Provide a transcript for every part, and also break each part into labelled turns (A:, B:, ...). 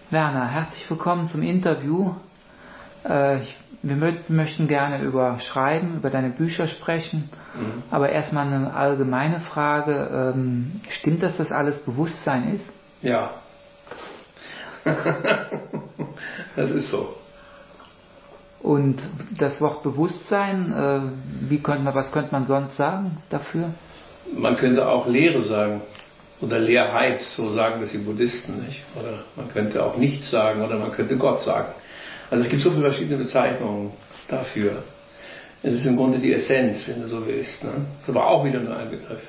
A: Werner, herzlich willkommen zum Interview. Wir möchten gerne über Schreiben, über deine Bücher sprechen, aber erstmal eine allgemeine Frage. Stimmt, dass das alles Bewusstsein ist?
B: Ja. Das ist so.
A: Und das Wort Bewusstsein, was könnte man sonst sagen dafür?
B: Man könnte auch Lehre sagen. Oder Leerheit, so sagen das die Buddhisten, nicht? Oder man könnte auch nichts sagen, oder man könnte Gott sagen. Also es gibt so viele verschiedene Bezeichnungen dafür. Es ist im Grunde die Essenz, wenn du so willst. Ne? Ist aber auch wieder nur ein Begriff.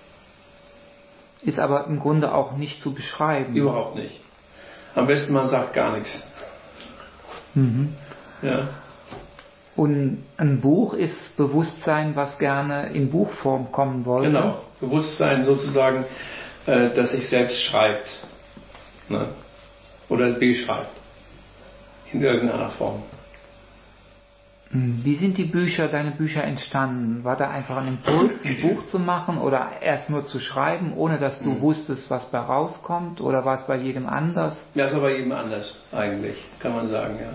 A: Ist aber im Grunde auch nicht zu beschreiben.
B: Überhaupt nicht. Am besten man sagt gar nichts. Ja.
A: Und ein Buch ist Bewusstsein, was gerne in Buchform kommen wollte.
B: Genau. Bewusstsein sozusagen, das sich selbst schreibt. Ne? Oder beschreibt. In irgendeiner Form.
A: Wie sind deine Bücher entstanden? War da einfach ein Impuls, ein Buch zu machen oder erst nur zu schreiben, ohne dass du wusstest, was da rauskommt? Oder war es bei jedem anders?
B: Ja, es war bei jedem anders eigentlich, kann man sagen, ja.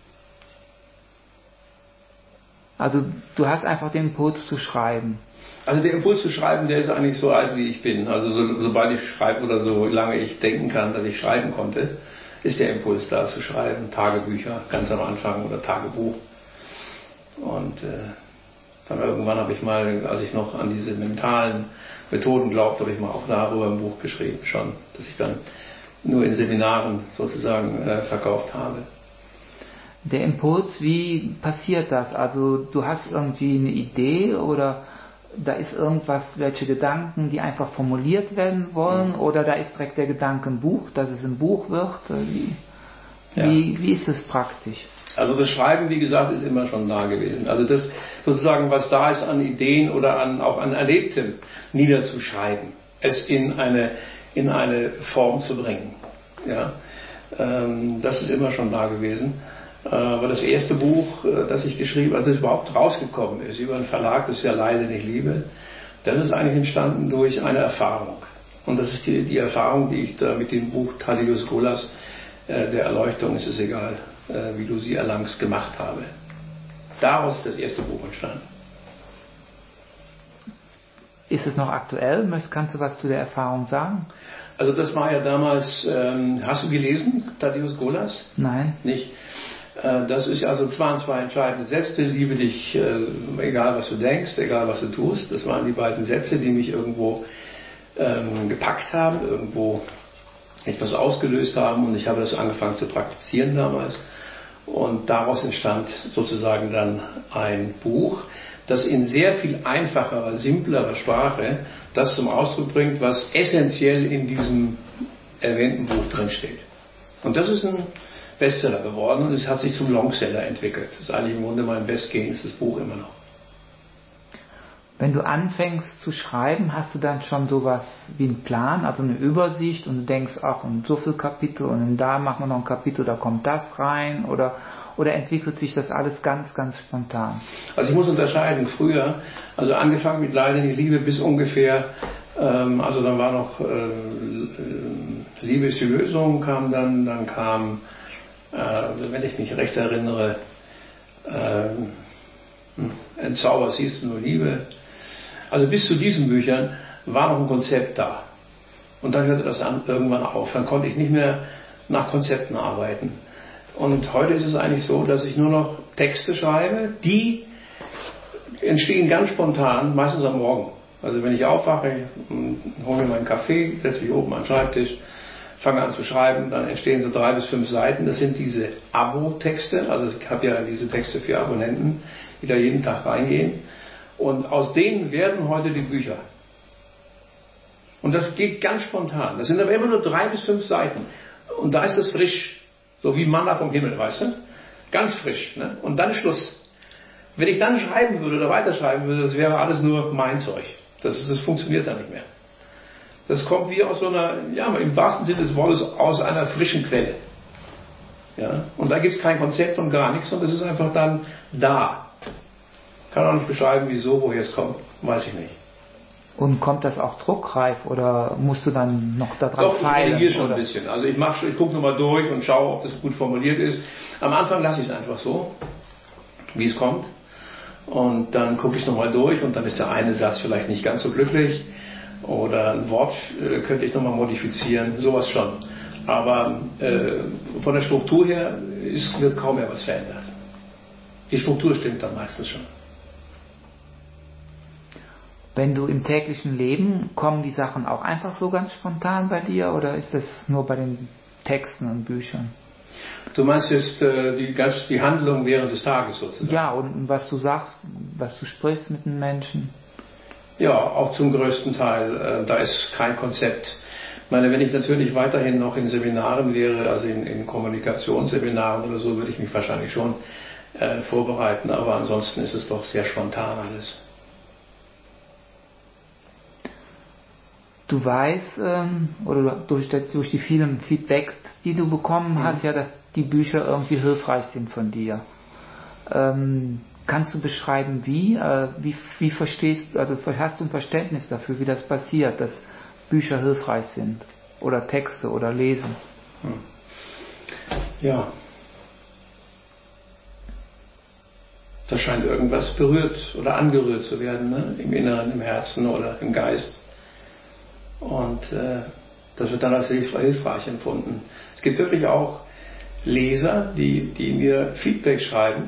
A: Also du hast einfach den Impuls zu schreiben.
B: Also der Impuls zu schreiben, der ist eigentlich so alt wie ich bin. Also sobald ich schreibe oder so lange ich denken kann, dass ich schreiben konnte, ist der Impuls da zu schreiben. Tagebücher ganz am Anfang oder Tagebuch. Und dann irgendwann habe ich mal, als ich noch an diese mentalen Methoden glaubte, habe ich mal auch darüber ein Buch geschrieben schon, das ich dann nur in Seminaren sozusagen verkauft habe.
A: Der Impuls, wie passiert das? Also du hast irgendwie eine Idee oder da ist irgendwas, welche Gedanken, die einfach formuliert werden wollen oder da ist direkt der Gedanke ein Buch, dass es ein Buch wird? Wie ist es praktisch?
B: Also das Schreiben, wie gesagt, ist immer schon da gewesen. Also das sozusagen, was da ist an Ideen oder auch an Erlebtem niederzuschreiben, es in eine Form zu bringen. Ja? Das ist immer schon da gewesen. Aber das erste Buch, das ich geschrieben habe, also das überhaupt rausgekommen ist, über einen Verlag, das ich ja leider nicht liebe, das ist eigentlich entstanden durch eine Erfahrung. Und das ist die Erfahrung, die ich da mit dem Buch Thaddeus Golas, der Erleuchtung ist es egal, wie du sie erlangst, gemacht habe. Daraus ist das erste Buch entstanden.
A: Ist es noch aktuell? Kannst du was zu der Erfahrung sagen?
B: Also das war ja damals, hast du gelesen, Thaddeus Golas?
A: Nein.
B: Nicht? Das ist also zwei entscheidende Sätze. Liebe dich, egal was du denkst, egal was du tust. Das waren die beiden Sätze, die mich irgendwo gepackt haben, irgendwo etwas ausgelöst haben. Und ich habe das angefangen zu praktizieren damals. Und daraus entstand sozusagen dann ein Buch, das in sehr viel einfacherer, simplerer Sprache das zum Ausdruck bringt, was essentiell in diesem erwähnten Buch drinsteht. Und das ist ein Bestseller geworden und es hat sich zum Longseller entwickelt. Das ist eigentlich im Grunde mein bestgehendes Buch immer noch.
A: Wenn du anfängst zu schreiben, hast du dann schon sowas wie einen Plan, also eine Übersicht und du denkst, ach, und so viel Kapitel und da machen wir noch ein Kapitel, da kommt das rein oder entwickelt sich das alles ganz, ganz spontan?
B: Also ich muss unterscheiden, früher, also angefangen mit Leiden in die Liebe bis ungefähr, also dann war noch Liebe ist die Lösung, kam dann kam, wenn ich mich recht erinnere, Entzauber siehst du nur Liebe. Also bis zu diesen Büchern war noch ein Konzept da. Und dann hörte das irgendwann auf. Dann konnte ich nicht mehr nach Konzepten arbeiten. Und heute ist es eigentlich so, dass ich nur noch Texte schreibe, die entstehen ganz spontan, meistens am Morgen. Also wenn ich aufwache, hole mir meinen Kaffee, setze mich oben an den Schreibtisch, fange an zu schreiben, dann entstehen so 3 bis 5 Seiten. Das sind diese Abo-Texte. Also ich habe ja diese Texte für Abonnenten, die da jeden Tag reingehen. Und aus denen werden heute die Bücher. Und das geht ganz spontan. Das sind aber immer nur 3 bis 5 Seiten. Und da ist es frisch. So wie Manna vom Himmel, weißt du? Ganz frisch. Ne? Und dann Schluss. Wenn ich dann schreiben würde oder weiterschreiben würde, das wäre alles nur mein Zeug. Das funktioniert dann nicht mehr. Das kommt wie aus so einer, ja, im wahrsten Sinne des Wortes, aus einer frischen Quelle. Ja? Und da gibt es kein Konzept und gar nichts und es ist einfach dann da. Kann auch nicht beschreiben, wieso, woher es kommt, weiß ich nicht.
A: Und kommt das auch druckreif oder musst du dann noch daran
B: Doch,
A: feilen?
B: Ich redigiere schon ein bisschen. Also ich gucke nochmal durch und schaue, ob das gut formuliert ist. Am Anfang lasse ich es einfach so, wie es kommt. Und dann gucke ich es nochmal durch und dann ist der eine Satz vielleicht nicht ganz so glücklich. Oder ein Wort könnte ich nochmal modifizieren, sowas schon. Aber von der Struktur her wird kaum mehr was verändert. Die Struktur stimmt dann meistens schon.
A: Wenn du im täglichen Leben, kommen die Sachen auch einfach so ganz spontan bei dir oder ist das nur bei den Texten und Büchern?
B: Du meinst jetzt die Handlung während des Tages sozusagen?
A: Ja, und was du sagst, was du sprichst mit den Menschen?
B: Ja, auch zum größten Teil. Da ist kein Konzept. Ich meine, wenn ich natürlich weiterhin noch in Seminaren wäre, also in Kommunikationsseminaren oder so, würde ich mich wahrscheinlich schon vorbereiten. Aber ansonsten ist es doch sehr spontan alles.
A: Du weißt, oder durch die vielen Feedbacks, die du bekommen hast, ja, dass die Bücher irgendwie hilfreich sind von dir. Kannst du beschreiben, wie verstehst, also hast du ein Verständnis dafür, wie das passiert, dass Bücher hilfreich sind? Oder Texte oder Lesen?
B: Ja. Da scheint irgendwas berührt oder angerührt zu werden, ne? Im Inneren, im Herzen oder im Geist. Und das wird dann als hilfreich empfunden. Es gibt wirklich auch Leser, die mir Feedback schreiben,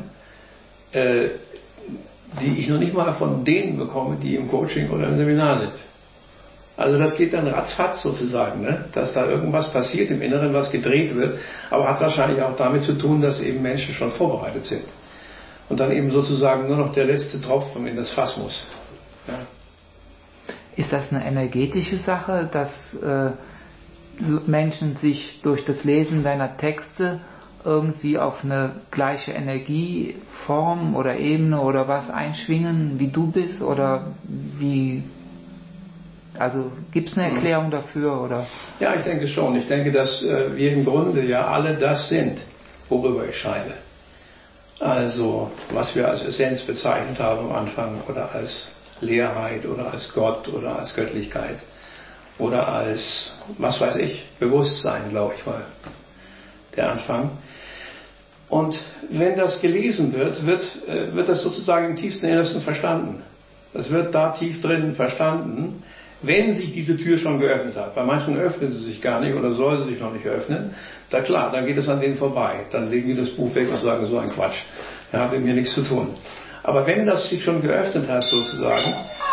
B: die ich noch nicht mal von denen bekomme, die im Coaching oder im Seminar sind. Also das geht dann ratzfatz sozusagen, ne? Dass da irgendwas passiert im Inneren, was gedreht wird, aber hat wahrscheinlich auch damit zu tun, dass eben Menschen schon vorbereitet sind. Und dann eben sozusagen nur noch der letzte Tropfen in das Fass muss. Ja.
A: Ist das eine energetische Sache, dass Menschen sich durch das Lesen deiner Texte irgendwie auf eine gleiche Energieform oder Ebene oder was einschwingen, wie du bist? Oder wie? Also gibt es eine Erklärung dafür? Oder?
B: Ja, ich denke schon. Ich denke, dass wir im Grunde ja alle das sind, worüber ich schreibe. Also, was wir als Essenz bezeichnet haben am Anfang oder als Leerheit oder als Gott oder als Göttlichkeit oder als, was weiß ich, Bewusstsein, glaube ich, war der Anfang. Und wenn das gelesen wird das sozusagen im tiefsten Innersten verstanden. Das wird da tief drin verstanden, wenn sich diese Tür schon geöffnet hat. Bei manchen öffnet sie sich gar nicht oder soll sie sich noch nicht öffnen. Da klar, dann geht es an denen vorbei. Dann legen die das Buch weg und sagen, so ein Quatsch. Der hat mit mir nichts zu tun. Aber wenn das sich schon geöffnet hat sozusagen,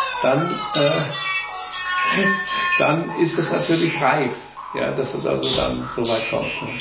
B: dann ist es natürlich reif, ja, dass es also dann so weit kommt. Ne?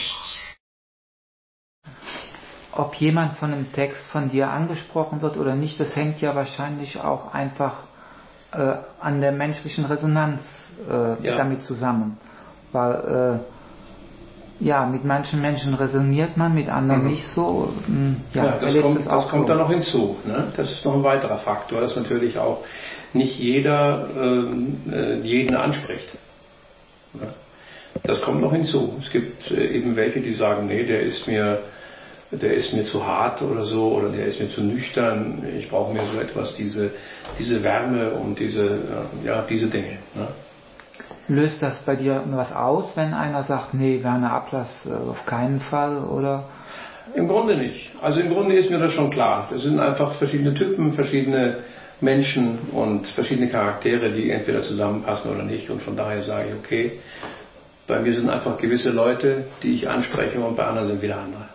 A: Ob jemand von einem Text von dir angesprochen wird oder nicht, das hängt ja wahrscheinlich auch einfach an der menschlichen Resonanz damit zusammen. Weil mit manchen Menschen resoniert man, mit anderen nicht so.
B: Das kommt dann noch hinzu. Ne? Das ist noch ein weiterer Faktor, dass natürlich auch nicht jeder jeden anspricht. Ne? Das kommt noch hinzu. Es gibt eben welche, die sagen, nee, der ist mir zu hart oder so, oder der ist mir zu nüchtern. Ich brauche mir so etwas, diese Wärme und diese Dinge. Ne?
A: Löst das bei dir was aus, wenn einer sagt, nee, Werner Ablass auf keinen Fall, oder?
B: Im Grunde nicht. Also im Grunde ist mir das schon klar. Das sind einfach verschiedene Typen, verschiedene Menschen und verschiedene Charaktere, die entweder zusammenpassen oder nicht. Und von daher sage ich, okay, bei mir sind einfach gewisse Leute, die ich anspreche, und bei anderen sind wieder andere.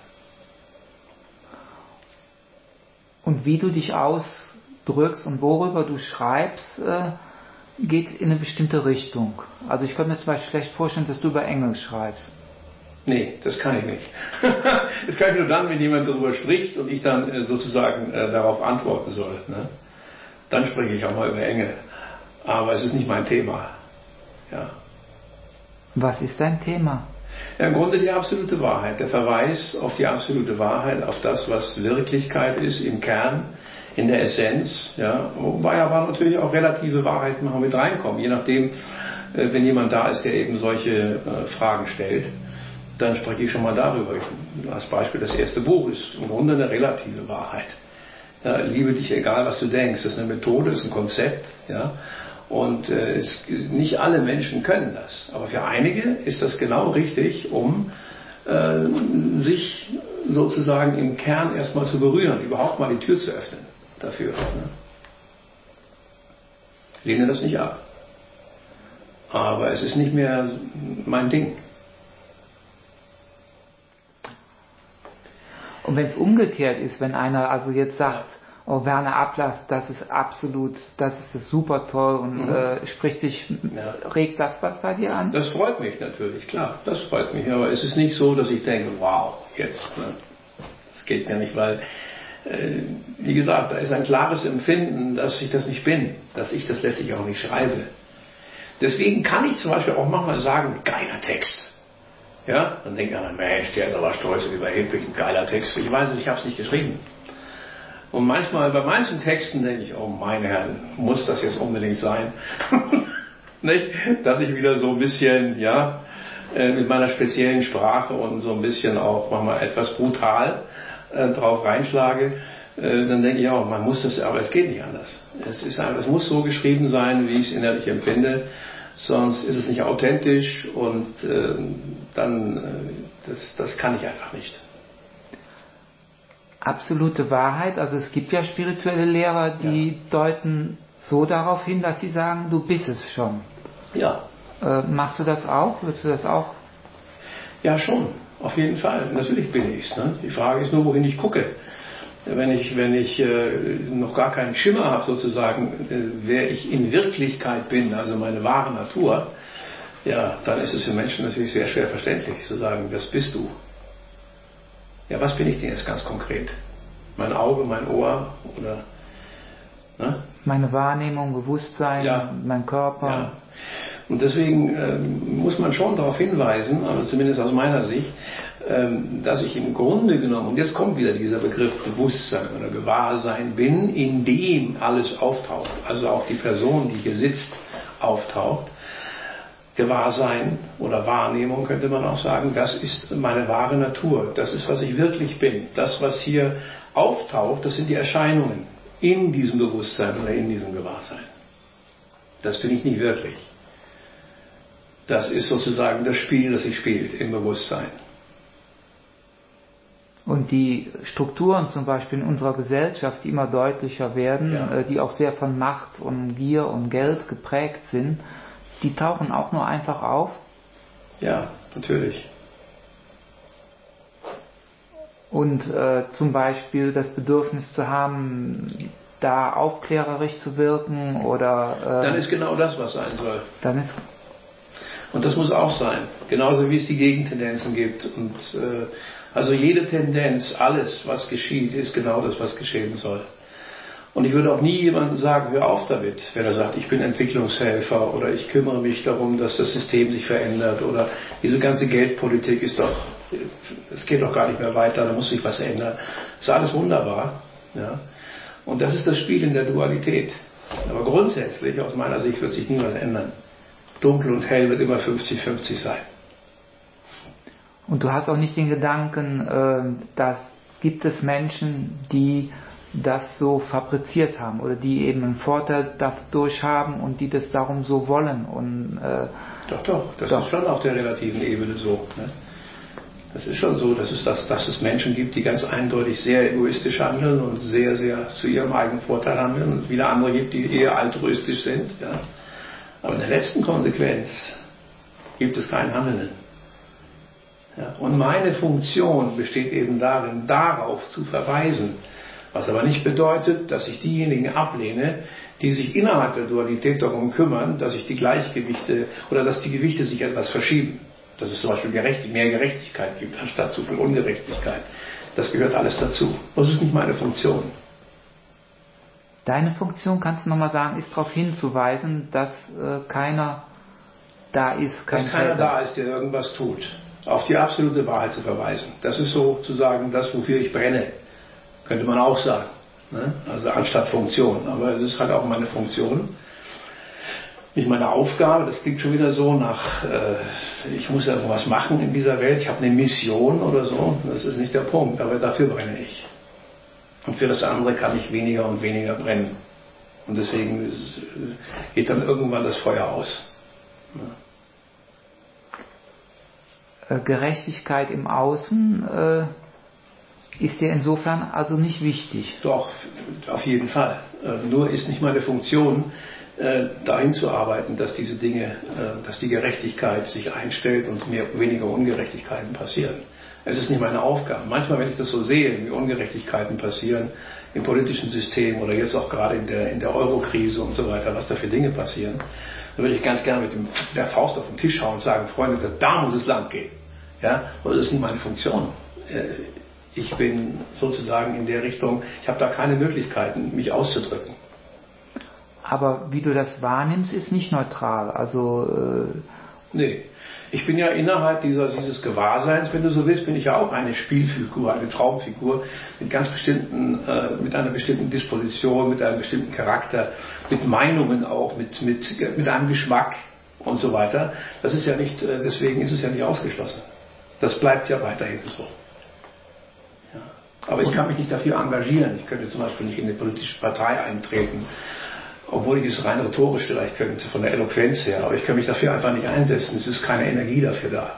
A: Und wie du dich ausdrückst und worüber du schreibst, geht in eine bestimmte Richtung. Also ich könnte mir zum Beispiel schlecht vorstellen, dass du über Engel schreibst.
B: Nee, das kann ich nicht. Das kann ich nur dann, wenn jemand darüber spricht und ich dann sozusagen darauf antworten soll. Ne? Dann spreche ich auch mal über Engel. Aber es ist nicht mein Thema. Ja.
A: Was ist dein Thema?
B: Ja, im Grunde die absolute Wahrheit. Der Verweis auf die absolute Wahrheit, auf das, was Wirklichkeit ist, im Kern, in der Essenz. Ja. Wobei aber natürlich auch relative Wahrheiten noch mit reinkommen. Je nachdem, wenn jemand da ist, der eben solche Fragen stellt, dann spreche ich schon mal darüber. Als Beispiel das erste Buch ist im Grunde eine relative Wahrheit. Ja, liebe dich, egal was du denkst. Das ist eine Methode, ist ein Konzept. Ja. Und nicht alle Menschen können das. Aber für einige ist das genau richtig, um sich sozusagen im Kern erstmal zu berühren, überhaupt mal die Tür zu öffnen dafür. Ne? Ich lehne das nicht ab. Aber es ist nicht mehr mein Ding.
A: Und wenn es umgekehrt ist, wenn einer also jetzt sagt, oh, Werner Ablass, das ist super toll und spricht dich, regt das was bei dir an?
B: Das freut mich natürlich, klar, das freut mich. Aber es ist nicht so, dass ich denke, wow, jetzt, ne? Das geht mir nicht, weil, wie gesagt, da ist ein klares Empfinden, dass ich das nicht bin, dass ich das letztlich auch nicht schreibe. Deswegen kann ich zum Beispiel auch manchmal sagen, geiler Text. Ja, dann denkt einer, Mensch, der ist aber stolz und überheblich, ein geiler Text. Ich weiß es, ich habe es nicht geschrieben. Und manchmal, bei manchen Texten denke ich, oh meine Herren, muss das jetzt unbedingt sein? Nicht? Dass ich wieder so ein bisschen, ja, mit meiner speziellen Sprache und so ein bisschen auch manchmal etwas brutal drauf reinschlage, dann denke ich auch, man muss das, aber es geht nicht anders. Es muss so geschrieben sein, wie ich es innerlich empfinde, sonst ist es nicht authentisch und das kann ich einfach nicht.
A: Absolute Wahrheit, also es gibt ja spirituelle Lehrer, die deuten so darauf hin, dass sie sagen, du bist es schon.
B: Ja.
A: Machst du das auch? Würdest du das auch?
B: Ja, schon, auf jeden Fall. Natürlich bin ich es. Ne? Die Frage ist nur, wohin ich gucke. Wenn ich noch gar keinen Schimmer habe, sozusagen, wer ich in Wirklichkeit bin, also meine wahre Natur, ja, dann ist es für Menschen natürlich sehr schwer verständlich zu sagen, das bist du. Ja, was bin ich denn jetzt ganz konkret? Mein Auge, mein Ohr oder? Ne?
A: Meine Wahrnehmung, Bewusstsein,
B: ja.
A: Mein Körper.
B: Ja. Und deswegen muss man schon darauf hinweisen, also zumindest aus meiner Sicht, dass ich im Grunde genommen, und jetzt kommt wieder dieser Begriff Bewusstsein oder Gewahrsein bin, in dem alles auftaucht, also auch die Person, die hier sitzt, auftaucht. Gewahrsein oder Wahrnehmung könnte man auch sagen, das ist meine wahre Natur, das ist, was ich wirklich bin. Das, was hier auftaucht, das sind die Erscheinungen in diesem Bewusstsein oder in diesem Gewahrsein. Das bin ich nicht wirklich. Das ist sozusagen das Spiel, das sich spielt im Bewusstsein.
A: Und die Strukturen zum Beispiel in unserer Gesellschaft, die immer deutlicher werden, die auch sehr von Macht und Gier und Geld geprägt sind, die tauchen auch nur einfach auf?
B: Ja, natürlich.
A: Und zum Beispiel das Bedürfnis zu haben, da aufklärerisch zu wirken oder...
B: dann ist genau das, was sein soll.
A: Dann ist...
B: Und das muss auch sein. Genauso wie es die Gegentendenzen gibt. Und also jede Tendenz, alles, was geschieht, ist genau das, was geschehen soll. Und ich würde auch nie jemandem sagen, hör auf damit, wenn er sagt, ich bin Entwicklungshelfer oder ich kümmere mich darum, dass das System sich verändert oder diese ganze Geldpolitik ist doch, es geht doch gar nicht mehr weiter, da muss sich was ändern. Das ist alles wunderbar. Ja? Und das ist das Spiel in der Dualität. Aber grundsätzlich, aus meiner Sicht, wird sich nie was ändern. Dunkel und hell wird immer 50-50 sein.
A: Und du hast auch nicht den Gedanken, dass gibt es Menschen, die das so fabriziert haben oder die eben einen Vorteil dadurch haben und die das darum so wollen. Und,
B: doch, das ist schon auf der relativen Ebene so. Ne? Das ist schon so, dass es Menschen gibt, die ganz eindeutig sehr egoistisch handeln und sehr, sehr zu ihrem eigenen Vorteil handeln und wieder andere gibt, die eher altruistisch sind. Ja? Aber in der letzten Konsequenz gibt es keinen Handelnden. Ja? Und meine Funktion besteht eben darin, darauf zu verweisen, was aber nicht bedeutet, dass ich diejenigen ablehne, die sich innerhalb der Dualität darum kümmern, dass sich die Gleichgewichte oder dass die Gewichte sich etwas verschieben. Dass es zum Beispiel mehr Gerechtigkeit gibt, anstatt zu viel Ungerechtigkeit. Das gehört alles dazu. Das ist nicht meine Funktion.
A: Deine Funktion, kannst du nochmal sagen, ist darauf hinzuweisen, dass keiner da ist.
B: Dass keiner da ist, der irgendwas tut. Auf die absolute Wahrheit zu verweisen. Das ist sozusagen das, wofür ich brenne. Könnte man auch sagen. Ne? Also anstatt Funktion. Aber es ist halt auch meine Funktion. Nicht meine Aufgabe. Das klingt schon wieder so nach, ich muss ja irgendwas machen in dieser Welt. Ich habe eine Mission oder so. Das ist nicht der Punkt. Aber dafür brenne ich. Und für das andere kann ich weniger und weniger brennen. Und deswegen geht dann irgendwann das Feuer aus.
A: Gerechtigkeit im Außen ist dir insofern also nicht wichtig?
B: Doch, auf jeden Fall. Nur ist nicht meine Funktion, dahin zu arbeiten, dass diese Dinge, dass die Gerechtigkeit sich einstellt und weniger Ungerechtigkeiten passieren. Es ist nicht meine Aufgabe. Manchmal, wenn ich das so sehe, wie Ungerechtigkeiten passieren im politischen System oder jetzt auch gerade in der Euro-Krise und so weiter, was da für Dinge passieren, dann würde ich ganz gerne mit der Faust auf den Tisch hauen und sagen, Freunde, da muss es lang gehen. Ja? Aber das ist nicht meine Funktion. Ich bin sozusagen in der Richtung, ich habe da keine Möglichkeiten, mich auszudrücken.
A: Aber wie du das wahrnimmst, ist nicht neutral. Also
B: nee, ich bin ja innerhalb dieses Gewahrseins, wenn du so willst, bin ich ja auch eine Spielfigur, eine Traumfigur mit ganz bestimmten, mit einer bestimmten Disposition, mit einem bestimmten Charakter, mit Meinungen auch, mit einem Geschmack und so weiter. Das ist ja nicht, deswegen ist es ja nicht ausgeschlossen. Das bleibt ja weiterhin so. Ja. Aber ich kann mich nicht dafür engagieren. Ich könnte zum Beispiel nicht in eine politische Partei eintreten, obwohl ich es rein rhetorisch vielleicht könnte, von der Eloquenz her, aber ich kann mich dafür einfach nicht einsetzen. Es ist keine Energie dafür da.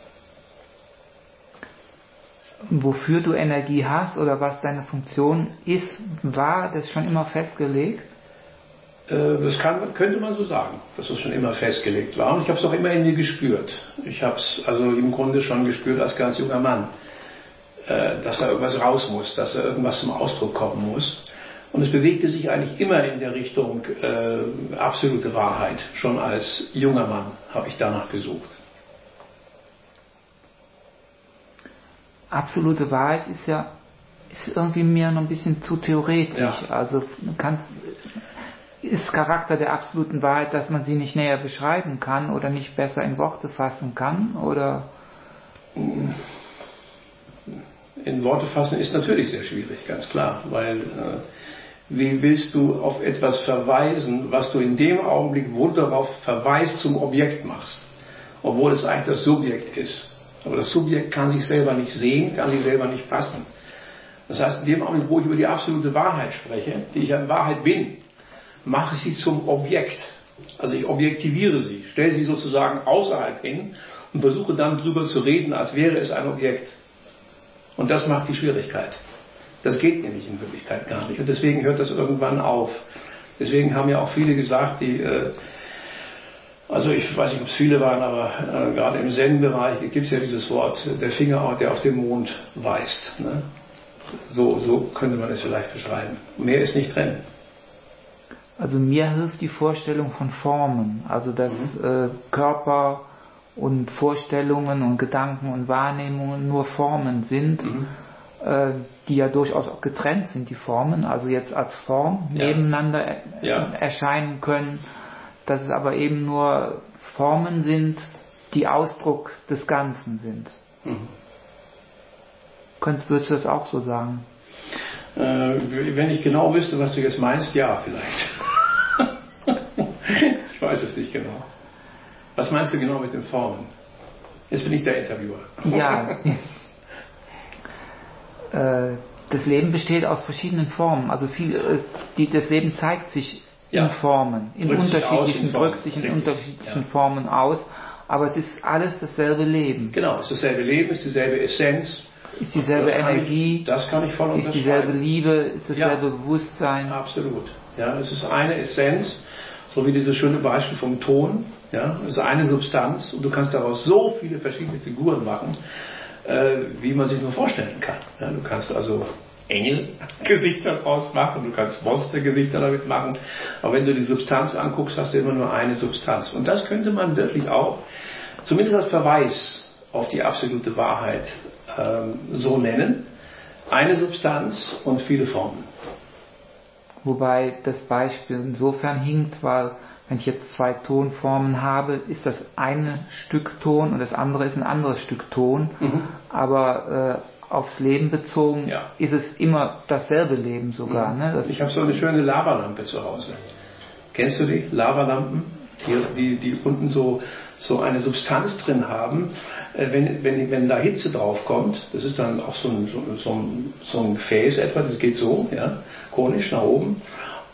A: Wofür du Energie hast oder was deine Funktion ist, war das schon immer festgelegt?
B: Das könnte man so sagen, dass es schon immer festgelegt war. Und ich habe es auch immer in mir gespürt. Ich habe es also im Grunde schon gespürt als ganz junger Mann, dass da irgendwas raus muss, dass da irgendwas zum Ausdruck kommen muss. Und es bewegte sich eigentlich immer in der Richtung absolute Wahrheit. Schon als junger Mann habe ich danach gesucht.
A: Absolute Wahrheit ist irgendwie mir noch ein bisschen zu theoretisch. Ja. Also ist Charakter der absoluten Wahrheit, dass man sie nicht näher beschreiben kann oder nicht besser in Worte fassen kann? Oder?
B: In Worte fassen ist natürlich sehr schwierig, ganz klar, weil wie willst du auf etwas verweisen, was du in dem Augenblick, wo du darauf verweist, zum Objekt machst, obwohl es eigentlich das Subjekt ist. Aber das Subjekt kann sich selber nicht sehen, kann sich selber nicht fassen. Das heißt, in dem Augenblick, wo ich über die absolute Wahrheit spreche, die ich in Wahrheit bin, mache ich sie zum Objekt. Also ich objektiviere sie, stelle sie sozusagen außerhalb hin und versuche dann drüber zu reden, als wäre es ein Objekt. Und das macht die Schwierigkeit. Das geht nämlich in Wirklichkeit gar nicht. Und deswegen hört das irgendwann auf. Deswegen haben ja auch viele gesagt, also ich weiß nicht, ob es viele waren, aber gerade im Zen-Bereich gibt es ja dieses Wort, der Finger, der auf den Mond weist. Ne? So könnte man es vielleicht beschreiben. Mehr ist nicht drin.
A: Also mir hilft die Vorstellung von Formen. Also dass Körper und Vorstellungen und Gedanken und Wahrnehmungen nur Formen sind, die ja durchaus auch getrennt sind, die Formen, also jetzt als Form nebeneinander erscheinen können, dass es aber eben nur Formen sind, die Ausdruck des Ganzen sind. Würdest du das auch so sagen?
B: Wenn ich genau wüsste, was du jetzt meinst, ja, vielleicht. Ich weiß es nicht genau. Was meinst du genau mit den Formen? Jetzt bin ich der Interviewer.
A: Ja. Das Leben besteht aus verschiedenen Formen. Also das Leben zeigt sich in Formen, drückt sich in unterschiedlichen Formen aus, aber es ist alles dasselbe Leben.
B: Genau, es ist dasselbe Leben, es ist dieselbe Essenz.
A: Ist dieselbe Energie.
B: Das kann ich voll unterschreiben.
A: Ist dieselbe Liebe, ist dasselbe Bewusstsein.
B: Absolut. Ja, es ist eine Essenz, so wie dieses schöne Beispiel vom Ton. Ja, es ist eine Substanz und du kannst daraus so viele verschiedene Figuren machen, wie man sich nur vorstellen kann. Ja, du kannst also Engelgesichter daraus machen, du kannst Monstergesichter damit machen, aber wenn du die Substanz anguckst, hast du immer nur eine Substanz. Und das könnte man wirklich auch, zumindest als Verweis auf die absolute Wahrheit, so nennen. Eine Substanz und viele Formen.
A: Wobei das Beispiel insofern hinkt, weil wenn ich jetzt zwei Tonformen habe, ist das eine Stück Ton und das andere ist ein anderes Stück Ton. Aber aufs Leben bezogen ist es immer dasselbe Leben sogar. Ne?
B: Ich habe so eine schöne Lavalampe zu Hause. Kennst du die Lavalampen? Die unten so eine Substanz drin haben, wenn da Hitze drauf kommt, das ist dann auch so ein Gefäß etwa, das geht so, konisch nach oben,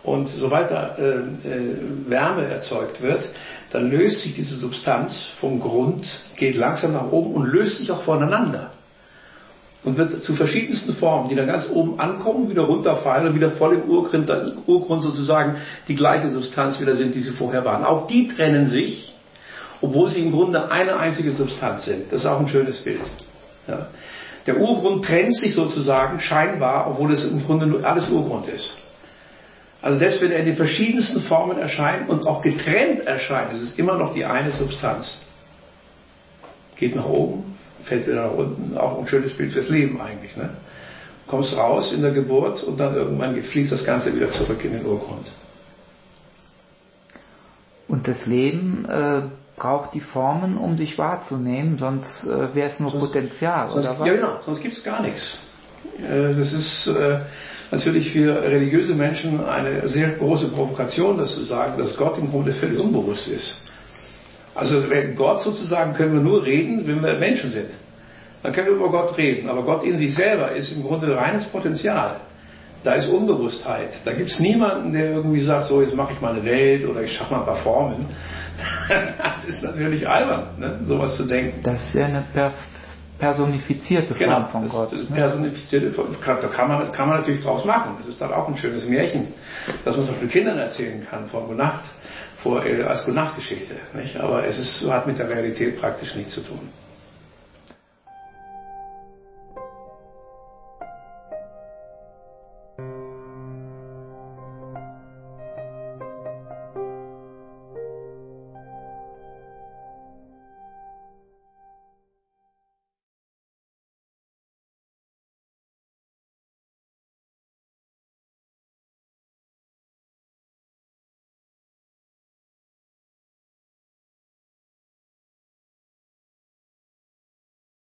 B: Und sobald da Wärme erzeugt wird, dann löst sich diese Substanz vom Grund, geht langsam nach oben und löst sich auch voneinander. Und wird zu verschiedensten Formen, die dann ganz oben ankommen, wieder runterfallen und wieder voll im Urgrund sozusagen die gleiche Substanz wieder sind, die sie vorher waren. Auch die trennen sich, obwohl sie im Grunde eine einzige Substanz sind. Das ist auch ein schönes Bild. Ja. Der Urgrund trennt sich sozusagen scheinbar, obwohl es im Grunde nur alles Urgrund ist. Also selbst wenn er in den verschiedensten Formen erscheint und auch getrennt erscheint, ist es immer noch die eine Substanz. Geht nach oben, fällt wieder nach unten. Auch ein schönes Bild fürs Leben eigentlich. Ne? Kommst raus in der Geburt und dann irgendwann fließt das Ganze wieder zurück in den Urgrund.
A: Und das Leben braucht die Formen, um sich wahrzunehmen, sonst wäre es nur Potenzial, oder was?
B: Ja genau, sonst gibt es gar nichts. Das ist natürlich für religiöse Menschen eine sehr große Provokation, das zu sagen, dass Gott im Grunde völlig unbewusst ist. Also wenn Gott sozusagen können wir nur reden, wenn wir Menschen sind. Dann können wir über Gott reden, aber Gott in sich selber ist im Grunde reines Potenzial. Da ist Unbewusstheit. Da gibt es niemanden, der irgendwie sagt, so jetzt mache ich mal eine Welt oder ich schaffe mal ein paar Formen. Das ist natürlich albern, ne? Sowas zu denken.
A: Das ist ja eine personifizierte Form von Gott.
B: Genau, personifizierte Form. Da kann man natürlich draus machen. Das ist dann auch ein schönes Märchen, das man zum Beispiel Kindern erzählen kann vor Gute Nacht, als Gute-Nacht-Geschichte. Aber es hat mit der Realität praktisch nichts zu tun.